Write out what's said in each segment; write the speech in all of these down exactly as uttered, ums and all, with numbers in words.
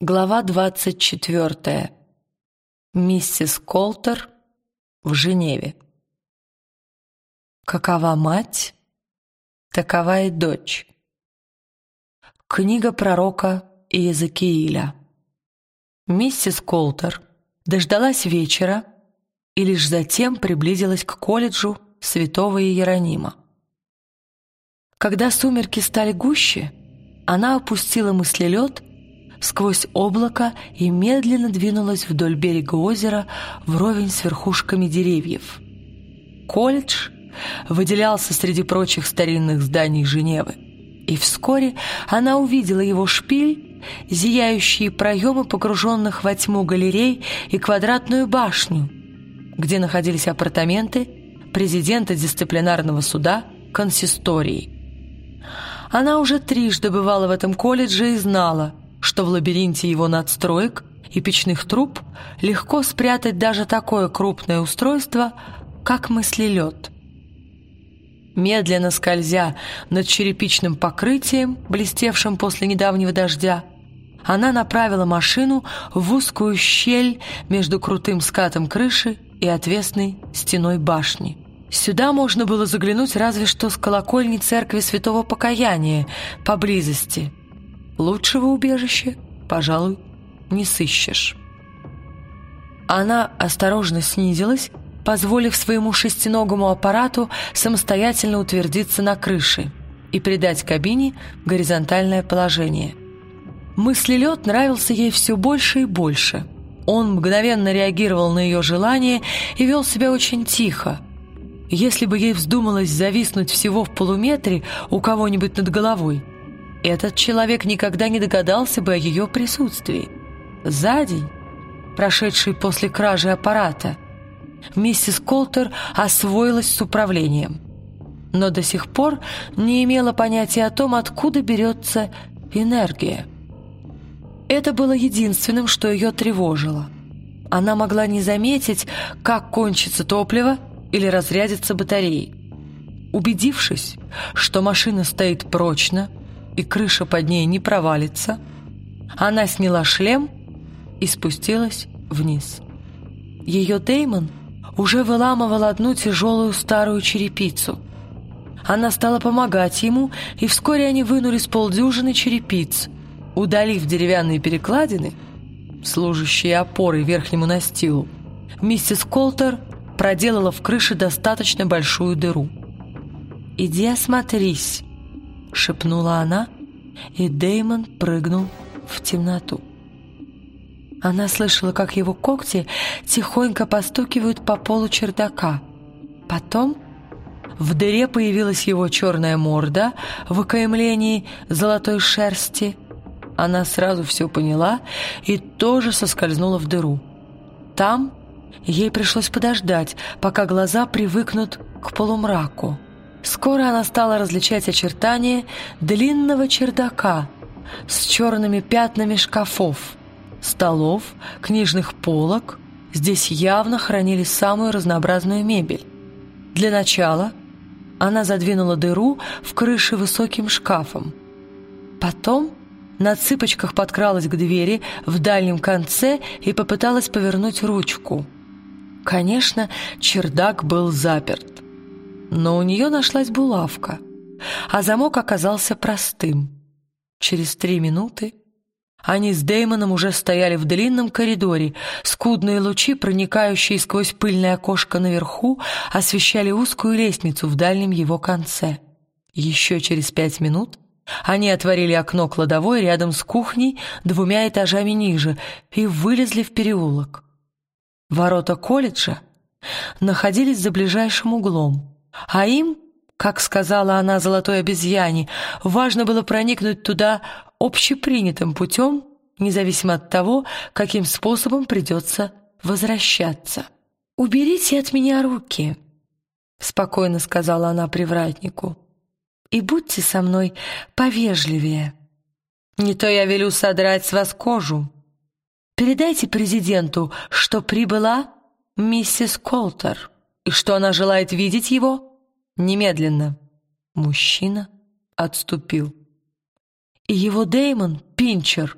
Глава двадцать четвертая. Миссис Колтер в Женеве. Какова мать, такова и дочь. Книга пророка Иезекииля. Миссис Колтер дождалась вечера и лишь затем приблизилась к колледжу святого Иеронима. Когда сумерки стали гуще, она опустила мыслелед сквозь облако и медленно двинулась вдоль берега озера вровень с верхушками деревьев. Колледж выделялся среди прочих старинных зданий Женевы, и вскоре она увидела его шпиль, зияющие проемы погруженных во тьму галерей и квадратную башню, где находились апартаменты президента дисциплинарного суда консистории. Она уже трижды бывала в этом колледже и знала, что в лабиринте его надстроек и печных труб легко спрятать даже такое крупное устройство, как мыслелед. Медленно скользя над черепичным покрытием, блестевшим после недавнего дождя, она направила машину в узкую щель между крутым скатом крыши и отвесной стеной башни. Сюда можно было заглянуть разве что с колокольни церкви Святого Покаяния поблизости. Лучшего убежища, пожалуй, не сыщешь. Она осторожно снизилась, позволив своему шестиногому аппарату самостоятельно утвердиться на крыше и придать кабине горизонтальное положение. Мыслелед нравился ей все больше и больше. Он мгновенно реагировал на ее желание и вел себя очень тихо. Если бы ей вздумалось зависнуть всего в полуметре у кого-нибудь над головой, этот человек никогда не догадался бы о ее присутствии. За день, прошедший после кражи аппарата, миссис Колтер освоилась с управлением, но до сих пор не имела понятия о том, откуда берется энергия. Это было единственным, что ее тревожило. Она могла не заметить, как кончится топливо или разрядятся батареи. Убедившись, что машина стоит прочно и крыша под ней не провалится, она сняла шлем и спустилась вниз. Ее Дэймон уже выламывал одну тяжелую старую черепицу. Она стала помогать ему, и вскоре они вынули с полдюжины черепиц, удалив деревянные перекладины, служащие опорой верхнему настилу. Миссис Колтер проделала в крыше достаточно большую дыру. «Иди осмотрись», — шепнула она, и Дэймон прыгнул в темноту. Она слышала, как его когти тихонько постукивают по полу чердака. Потом в дыре появилась его черная морда в окаймлении золотой шерсти. Она сразу все поняла и тоже соскользнула в дыру. Там ей пришлось подождать, пока глаза привыкнут к полумраку. Скоро она стала различать очертания длинного чердака с черными пятнами шкафов, столов, книжных полок. Здесь явно хранили самую разнообразную мебель. Для начала она задвинула дыру в крыше высоким шкафом. Потом на цыпочках подкралась к двери в дальнем конце и попыталась повернуть ручку. Конечно, чердак был заперт, но у нее нашлась булавка, а замок оказался простым. Через три минуты они с Дэймоном уже стояли в длинном коридоре. Скудные лучи, проникающие сквозь пыльное окошко наверху, освещали узкую лестницу в дальнем его конце. Еще через пять минут они отворили окно кладовой рядом с кухней двумя этажами ниже и вылезли в переулок. Ворота колледжа находились за ближайшим углом, а им, как сказала она золотой обезьяне, важно было проникнуть туда общепринятым путем, независимо от того, каким способом придется возвращаться. «Уберите от меня руки», — спокойно сказала она привратнику, «и будьте со мной повежливее. Не то я велю содрать с вас кожу. Передайте президенту, что прибыла миссис Колтер и что она желает видеть его немедленно». Мужчина отступил. И его Дэймон Пинчер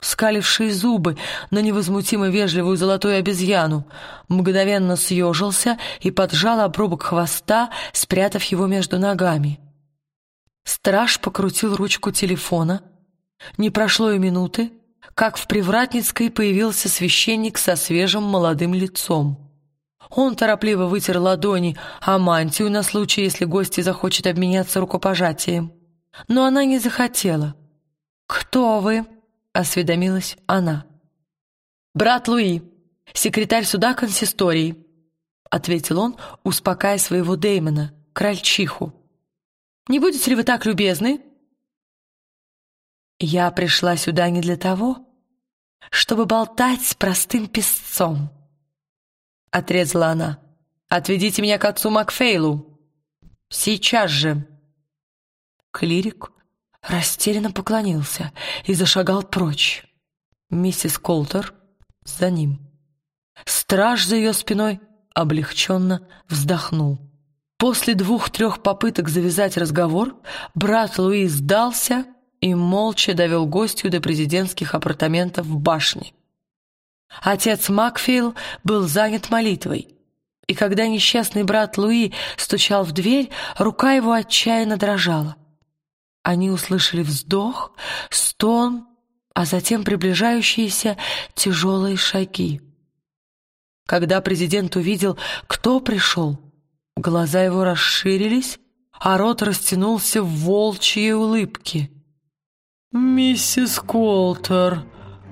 скаливший зубы на невозмутимо вежливую золотую обезьяну, мгновенно съежился и поджал обрубок хвоста, спрятав его между ногами. Страж покрутил ручку телефона. Не прошло и минуты, как в Привратницкой появился священник со свежим молодым лицом. Он торопливо вытер ладони о мантию на случай, если гостья захочет обменяться рукопожатием. Но она не захотела. «Кто вы?» — осведомилась она. «Брат Луи, секретарь суда консистории», — ответил он, успокаивая своего Дэймона, крольчиху. «Не будете ли вы так любезны?» «Я пришла сюда не для того, чтобы болтать с простым песцом», — отрезала она. «Отведите меня к отцу Макфейлу. Сейчас же». Клирик растерянно поклонился и зашагал прочь. Миссис Колтер за ним. Страж за ее спиной облегченно вздохнул. После двух-трех попыток завязать разговор брат Луи сдался и молча довел гостью до президентских апартаментов в башне. Отец Макфейл был занят молитвой, и когда несчастный брат Луи стучал в дверь, рука его отчаянно дрожала. Они услышали вздох, стон, а затем приближающиеся тяжелые шаги. Когда президент увидел, кто пришел, глаза его расширились, а рот растянулся в волчьей улыбке. «Миссис Колтер!»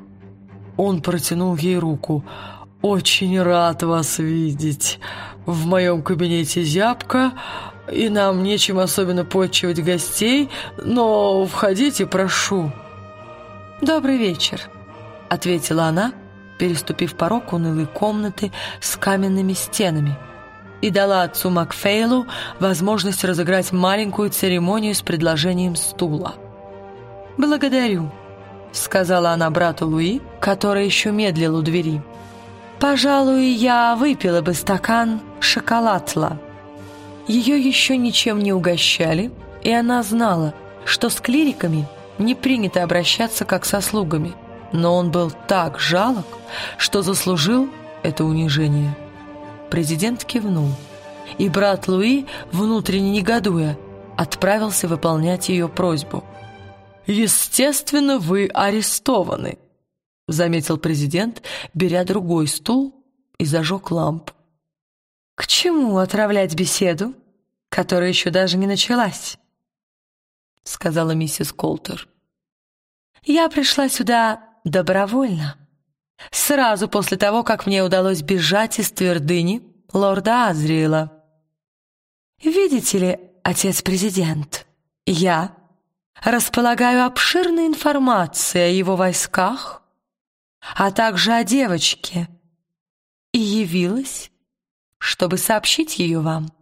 Он протянул ей руку. «Очень рад вас видеть. В моем кабинете зябко, и нам нечем особенно почивать гостей, но входите, прошу». «Добрый вечер», — ответила она, переступив порог унылой комнаты с каменными стенами, и дала отцу Макфейлу возможность разыграть маленькую церемонию с предложением стула. «Благодарю», — сказала она брату Луи, который еще медлил у двери. «Пожалуй, я выпила бы стакан шоколадла». Ее еще ничем не угощали, и она знала, что с клириками не принято обращаться как со слугами, но он был так жалок, что заслужил это унижение. Президент кивнул, и брат Луи, внутренне негодуя, отправился выполнять ее просьбу. «Естественно, вы арестованы», — заметил президент, беря другой стул и зажег лампу. «К чему отравлять беседу, которая еще даже не началась?» — сказала миссис Колтер. «Я пришла сюда добровольно, сразу после того, как мне удалось бежать из твердыни лорда Азриэла. Видите ли, отец-президент, я располагаю обширной информацией о его войсках, а также о девочке, и явилась, чтобы сообщить ее вам».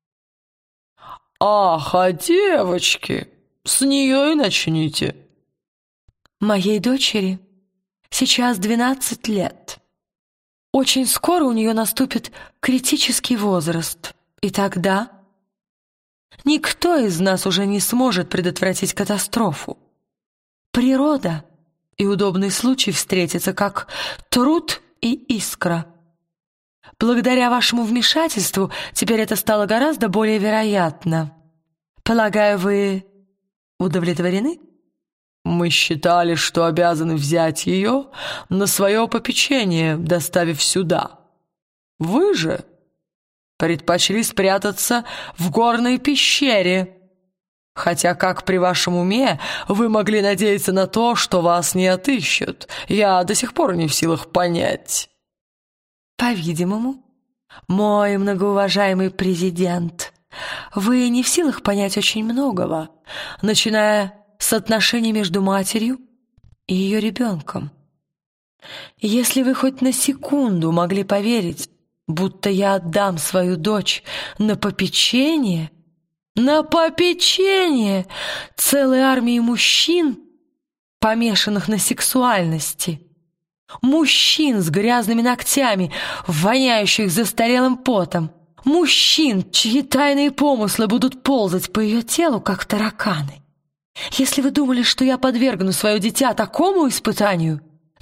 «Ах, о девочке! С нее и начните». «Моей дочери сейчас двенадцать лет. Очень скоро у нее наступит критический возраст, и тогда никто из нас уже не сможет предотвратить катастрофу. Природа и удобный случай встретятся, как труд и искра. Благодаря вашему вмешательству теперь это стало гораздо более вероятно. Полагаю, вы удовлетворены?» «Мы считали, что обязаны взять ее на свое попечение, доставив сюда. Вы же предпочли спрятаться в горной пещере, хотя, как при вашем уме, вы могли надеяться на то, что вас не отыщут. Я до сих пор не в силах понять». «По-видимому, мой многоуважаемый президент, вы не в силах понять очень многого, начиная с отношений между матерью и ее ребенком. Если вы хоть на секунду могли поверить, будто я отдам свою дочь на попечение, на попечение целой армии мужчин, помешанных на сексуальности, мужчин с грязными ногтями, воняющих застарелым потом, мужчин, чьи тайные помыслы будут ползать по ее телу, как тараканы. Если вы думали, что я подвергну свое дитя такому испытанию,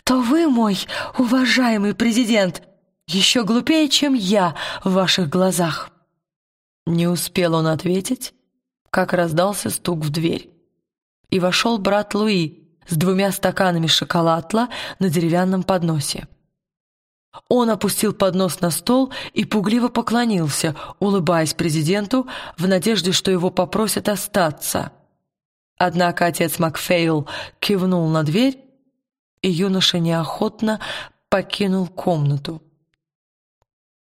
что вы, мой уважаемый президент, еще глупее, чем я в ваших глазах». Не успел он ответить, как раздался стук в дверь, и вошел брат Луи с двумя стаканами шоколадла на деревянном подносе. Он опустил поднос на стол и пугливо поклонился, улыбаясь президенту в надежде, что его попросят остаться. Однако отец Макфейл кивнул на дверь, и юноша неохотно покинул комнату.